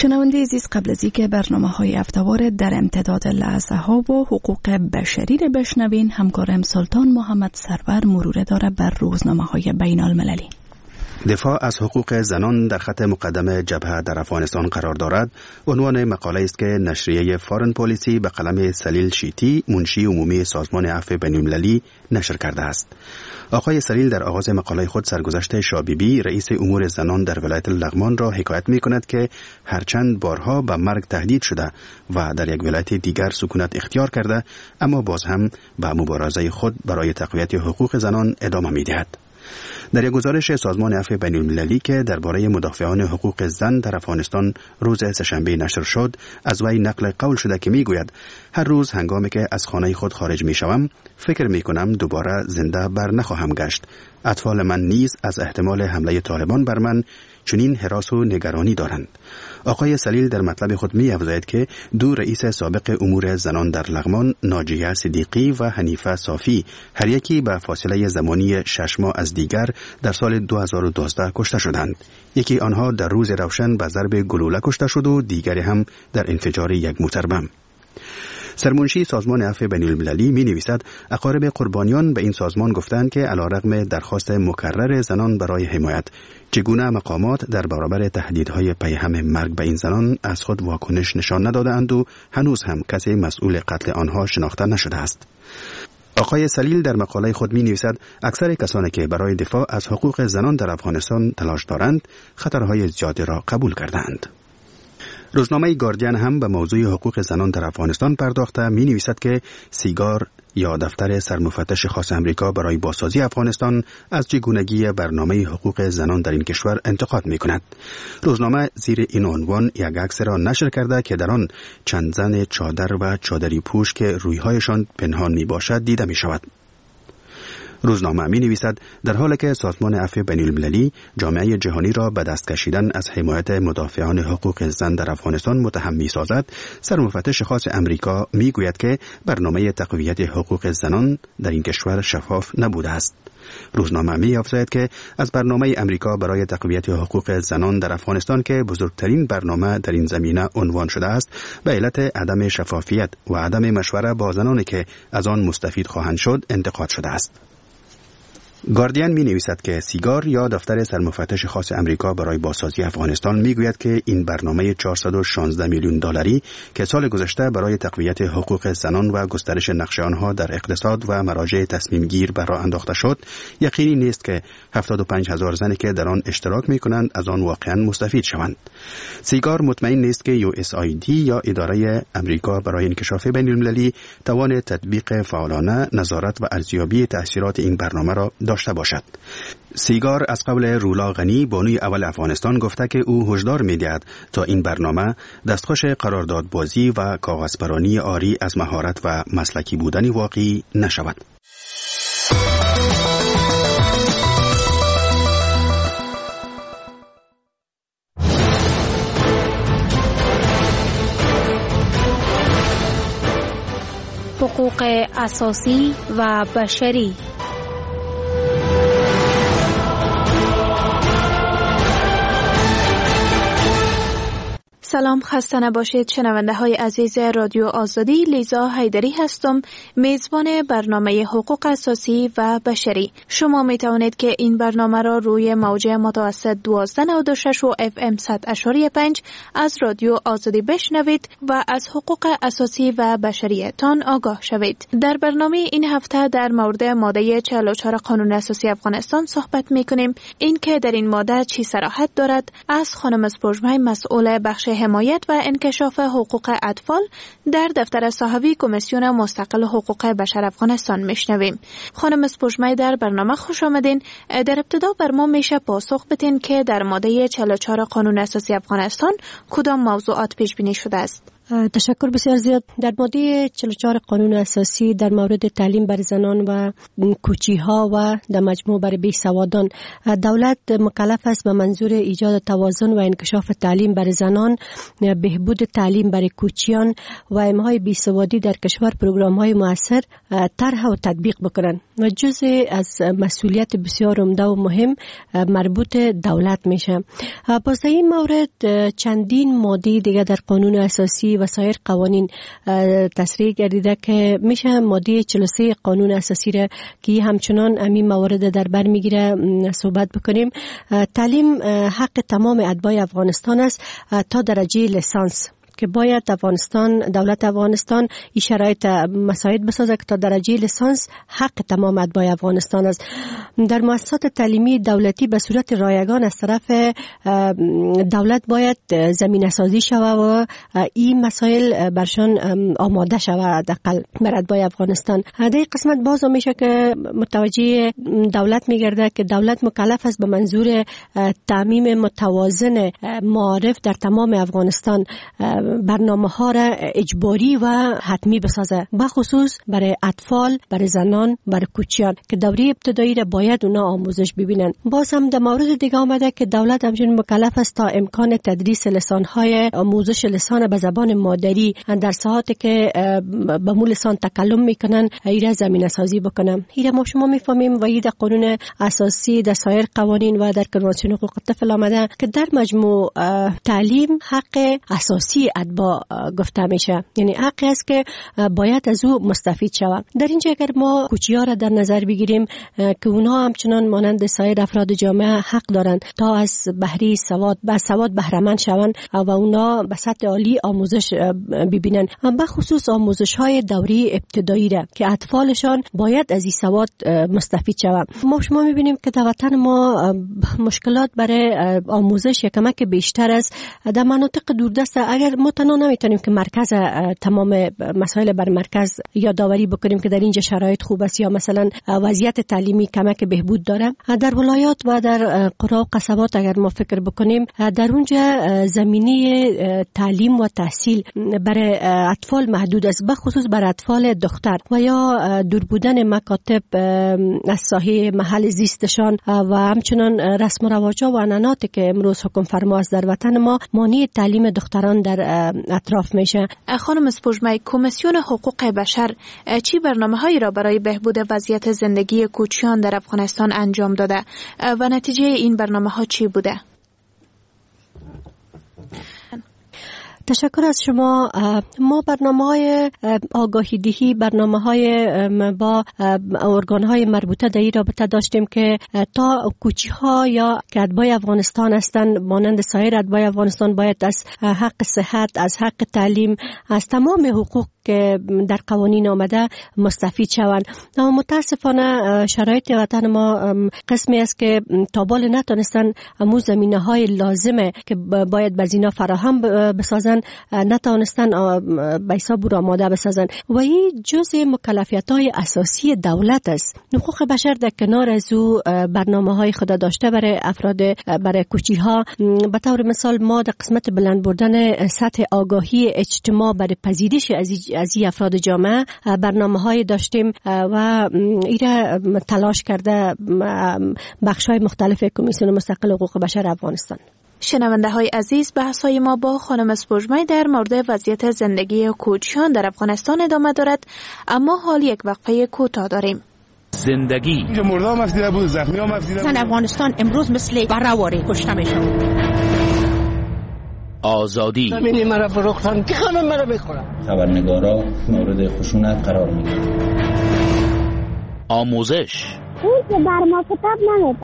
شنونده عزیز، قبل از اینکه برنامه‌های هفته‌وار در امتداد لحظه‌ها و حقوق بشری را بشنوین، همکارم سلطان محمد سرور مرور داره بر روزنامه‌های بین‌المللی. دفاع از حقوق زنان در خط مقدم جبهه در افغانستان قرار دارد. عنوان مقاله است که نشریه فارن پالیسی به قلم سلیل شیتی، منشی عمومی سازمان عفو بین‌المللی نشر کرده است. آقای سلیل در آغاز مقاله خود سرگذشت شابیبی، رئیس امور زنان در ولایت لغمان را حکایت می‌کند که هرچند بارها به مرگ تهدید شده و در یک ولایت دیگر سکونت اختیار کرده، اما باز هم به مبارزه خود برای تقویت حقوق زنان ادامه می‌دهد. در یک گزارش سازمان عفو بین‌المللی که درباره مدافعان حقوق زن در افغانستان روز سه‌شنبه نشر شد، از وی نقل قول شده که میگوید هر روز هنگامی که از خانه خود خارج میشوم فکر میکنم دوباره زنده بر نخواهم گشت. اطفال من نیز از احتمال حمله طالبان بر من چنین هراس و نگرانی دارند. آقای سلیل در مطلب خود می‌افزاید که دو رئیس سابق امور زنان در لغمان، ناجیه صدیقی و حنیفه صافی، هر یکی به فاصله زمانی 6 ماه از دیگر در سال 2012 کشته شدند. یکی آنها در روز روشن به ضرب گلوله کشته شد و دیگری هم در انفجار یک موتر بم. سرمنشی سازمان عفو بین‌المللی می نویسد اقارب قربانیان به این سازمان گفتند که علیرغم درخواست مکرر زنان برای حمایت، چگونه مقامات در برابر تهدیدهای پیهم مرگ به این زنان از خود واکنش نشان ندادند و هنوز هم کسی مسئول قتل آنها شناخته نشده است. آقای سلیل در مقاله خود می نویسد اکثر کسانی که برای دفاع از حقوق زنان در افغانستان تلاش دارند خطرهای زیادی را قبول کردند. روزنامه گاردین هم به موضوع حقوق زنان در افغانستان پرداخته می نویسد که سیگار یا دفتر سرمفتش خاص امریکا برای بازسازی افغانستان از چگونگی برنامه حقوق زنان در این کشور انتقاد می کند. روزنامه زیر این عنوان یک عکس را نشر کرده که در آن چند زن چادر و چادری پوش که رویهایشان پنهان می باشد دیده می شود. روزنامه می نویسد در حالی که سازمان عفو بین‌المللی جامعه جهانی را به دست کشیدن از حمایت مدافعان حقوق زن در افغانستان متهم می سازد، سرمفتش خاص امریکا می گوید که برنامه تقویت حقوق زنان در این کشور شفاف نبوده است. روزنامه می افزاید که از برنامه امریکا برای تقویت حقوق زنان در افغانستان که بزرگترین برنامه در این زمینه عنوان شده است، به علت عدم شفافیت و عدم مشوره با زنانی که از آن مستفید خواهند شد انتقاد شده است. گاردین می نویسد که سیگار یا دفتر سرمفتش خاص امریکا برای بازسازی افغانستان می گوید که این برنامه 416 میلیون دلاری که سال گذشته برای تقویت حقوق زنان و گسترش نقش آنها در اقتصاد و مراجع تصمیم گیر بر راه انداخته شد، یقینی نیست که 75,000 زنی که در آن اشتراک می کنند از آن واقعا مستفید شوند. سیگار مطمئن نیست که USAID یا اداره امریکا برای انکشاف بین‌المللی توان تطبیق فعالانه، نظارت و ارزیابی تاثیرات این برنامه را داشته باشد. سیگار از قول رولا غنی، بانوی اول افغانستان، گفته که او هشدار می‌دهد تا این برنامه دستخوش قراردادبازی و کاغذپرانی عاری از مهارت و مسلکی بودن واقعی نشود. حقوق اساسی و بشری. سلام، خسته نباشید شنونده های عزیز رادیو آزادی. لیزا حیدری هستم، میزبان برنامه حقوق اساسی و بشری. شما می توانید که این برنامه را روی موج متوسط 1296 و FM 100.5 از رادیو آزادی بشنوید و از حقوق اساسی و بشریتان آگاه شوید. در برنامه این هفته در مورد ماده 44 قانون اساسی افغانستان صحبت می کنیم. این که در این ماده چی صراحت دارد از خانم سپوږمۍ، مسئول بخش حمایت و انکشاف حقوق اطفال در دفتر صاحبی کمیسیون مستقل حقوق بشر افغانستان میشنویم. خانم سپوږمۍ، در برنامه خوش آمدین. در ابتدا بر ما میشه پاسخ بدین که در ماده 44 قانون اساسی افغانستان کدام موضوعات پیش بینی شده است؟ تشکر بسیار زیاد. در ماده 44 قانون اساسی در مورد تعلیم بر زنان و کوچی‌ها و در مجموع بر بیسوادان، دولت مکلف است به منظور ایجاد توازن و انکشاف تعلیم بر زنان، بهبود تعلیم بر کوچیان و امحای بیسوادی در کشور پروگرام‌های مؤثر طرح و تطبیق بکنند و جزء از مسئولیت بسیار عمده و مهم مربوط دولت میشه. با این مورد چندین ماده دیگه در قانون اساسی و سایر قوانین تصریح گردیده که میشه ماده 43 قانون اساسی را که همچنان همین موارد در بر میگیره صحبت بکنیم. تعلیم حق تمام اتباع افغانستان است تا درجه لیسانس، که باید دولت افغانستان این شرایط مساعد بسازه که تا درجه لیسانس حق تمام اتباع افغانستان است. در مؤسسات تعلیمی دولتی به صورت رایگان از طرف دولت باید زمینه سازی شود و این مسائل برشان آماده شود حداقل بر اتباع افغانستان. در قسمت باز میشه که متوجه دولت میگرده که دولت مکلف است به منظور تعمیم متوازن معارف در تمام افغانستان برنامه ها را اجباری و حتمی بسازه، بخصوص برای اطفال، برای زنان، برای کوچیان که دوره ابتدایی را باید اونا آموزش ببینن. باز هم در مورد دیگه آمده که دولت همچنین مکلف است تا امکان تدریس لسان‌های آموزش لسان به زبان مادری در ساعاتی که به مو لسان تکلم میکنن ایره زمینه سازی بکنن. ایره ما شما میفهمیم و این در قانون اساسی، در سایر قوانین و در کنوانسیون حقوق طفل آمده که در مجموع تعلیم حق اساسی اتباع گفته میشه، یعنی حقی است که باید از او مستفید شود. در اینجا اگر ما کوچی‌ها را در نظر بگیریم که اونها همچنان مانند سایر افراد جامعه حق دارند تا از بهره سواد بهره مند شوند و اونا به سطح عالی آموزش ببینن، به خصوص آموزش‌های دوره ابتدایی را که اطفالشان باید از این سواد مستفید شوند. ما شما می‌بینیم که در وطن ما مشکلات برای آموزش یکمک بیشتر است. در مناطق دوردست اگر ما تنها نمیتونیم که مرکز تمام مسائل بر مرکز یادآوری بکنیم که در اینجا شرایط خوب است یا مثلا وضعیت تعلیمی کمک بهبود داره، در ولایات و در قرى و قصبات اگر ما فکر بکنیم در اونجا زمینه تعلیم و تحصیل برای اطفال محدود است، به خصوص برای اطفال دختر و یا دور بودن مکاتب از ساحه محل زیستشان و همچنان رسم و رواج‌ها و عنعناتی که امروز حکم فرما است در وطن ما مانع تعلیم دختران در اطراف میشه. خانم سپوږمۍ، کمیسیون حقوق بشر چی برنامه‌هایی را برای بهبود وضعیت زندگی کوچیان در افغانستان انجام داده و نتیجه این برنامه‌ها چی بوده؟ تشکر از شما. ما برنامه‌های آگاهی دهی، برنامه‌های با ارگان‌های مربوطه در این رابطه داشتیم که تا کوچی‌ها یا که اتباع افغانستان هستند مانند سایر اتباع افغانستان باید از حق صحت، از حق تعلیم، از تمام حقوق که در قوانین آمده مستفید شوند. اما متاسفانه شرایط وطن ما قسمی است که تابال نتونستن امو زمینه‌های لازمه که باید بزینا فراهم بسازن نتونستن به حساب را آماده بسازن و این جزء مکلفیت‌های اساسی دولت است. حقوق بشر در کنار از او برنامه‌های خود داشته برای افراد، برای کوچی‌ها. به طور مثال ما در قسمت بلند بردن سطح آگاهی اجتماع برای پذیرش از این افراد جامعه برنامه‌های داشتیم و ایره تلاش کرده بخش‌های مختلف کمیسیون مستقل حقوق بشر افغانستان. شنونده های عزیز، بحث‌های ما با خانم سپوږمۍ در مورد وضعیت زندگی کوچیان در افغانستان ادامه دارد، اما حال یک وقفه کوتاه داریم. زندگی اینجا مردا مفدیده بود، زخمی ها مفدیده بود. افغانستان امروز مثل برآوری کشته میشه. آزادی زمینی مرا فروختن که خانم مرا بخورم. خبرنگارا مورد خشونت قرار میگیرن. آموزش اون که بر ما کتاب نمیده.